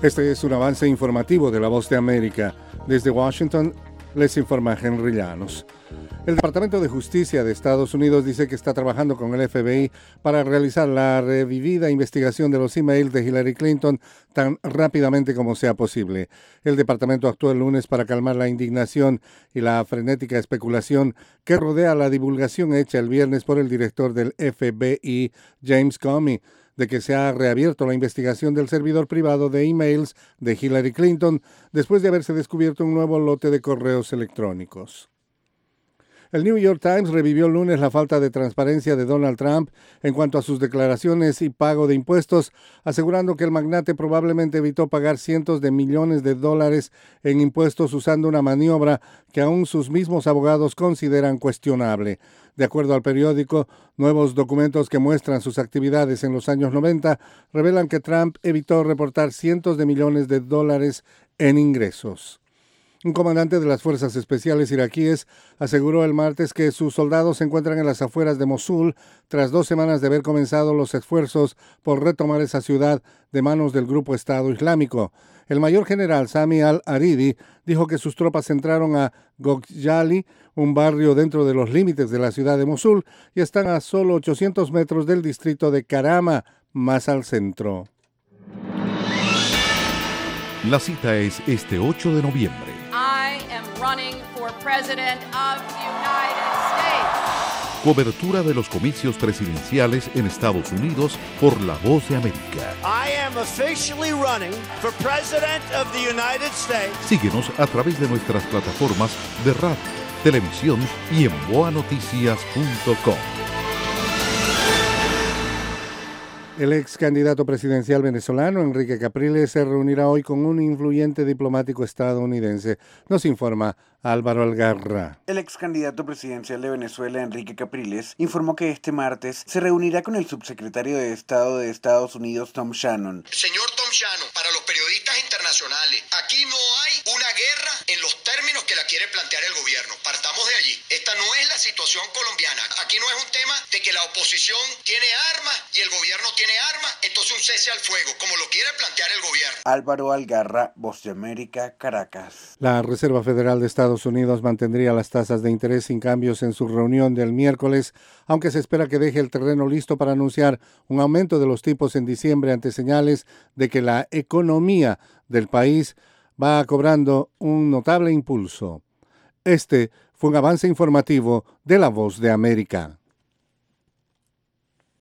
Este es un avance informativo de La Voz de América. Desde Washington les informa Henry Llanos. El Departamento de Justicia de Estados Unidos dice que está trabajando con el FBI para realizar la revivida investigación de los emails de Hillary Clinton tan rápidamente como sea posible. El departamento actuó el lunes para calmar la indignación y la frenética especulación que rodea la divulgación hecha el viernes por el director del FBI, James Comey, de que se ha reabierto la investigación del servidor privado de emails de Hillary Clinton después de haberse descubierto un nuevo lote de correos electrónicos. El New York Times revivió el lunes la falta de transparencia de Donald Trump en cuanto a sus declaraciones y pago de impuestos, asegurando que el magnate probablemente evitó pagar cientos de millones de dólares en impuestos usando una maniobra que aún sus mismos abogados consideran cuestionable. De acuerdo al periódico, nuevos documentos que muestran sus actividades en los años 90 revelan que Trump evitó reportar cientos de millones de dólares en ingresos. Un comandante de las fuerzas especiales iraquíes aseguró el martes que sus soldados se encuentran en las afueras de Mosul tras 2 semanas de haber comenzado los esfuerzos por retomar esa ciudad de manos del grupo Estado Islámico. El mayor general Sami al-Aridi dijo que sus tropas entraron a Gokjali, un barrio dentro de los límites de la ciudad de Mosul, y están a solo 800 metros del distrito de Karama, más al centro. La cita es este 8 de noviembre. Running for President of the United States. Cobertura de los comicios presidenciales en Estados Unidos por La Voz de América. I am officially running for President of the United States. Síguenos a través de nuestras plataformas de radio, televisión y en boanoticias.com. El ex candidato presidencial venezolano Enrique Capriles se reunirá hoy con un influyente diplomático estadounidense. Nos informa Álvaro Algarra. El ex candidato presidencial de Venezuela, Enrique Capriles, informó que este martes se reunirá con el subsecretario de Estado de Estados Unidos, Tom Shannon. Señor Tom Shannon, para los periodistas internacionales, aquí no hay una guerra en los términos que la quiere plantear el gobierno. Partamos de allí. Esta no es la situación colombiana. Aquí no es un tema de que la oposición tiene armas y el gobierno tiene armas, entonces un cese al fuego, como lo quiere plantear el gobierno. Álvaro Algarra, Voz de América, Caracas. La Reserva Federal de Estados Unidos mantendría las tasas de interés sin cambios en su reunión del miércoles, aunque se espera que deje el terreno listo para anunciar un aumento de los tipos en diciembre ante señales de que la economía del país va cobrando un notable impulso. Este fue un avance informativo de La Voz de América.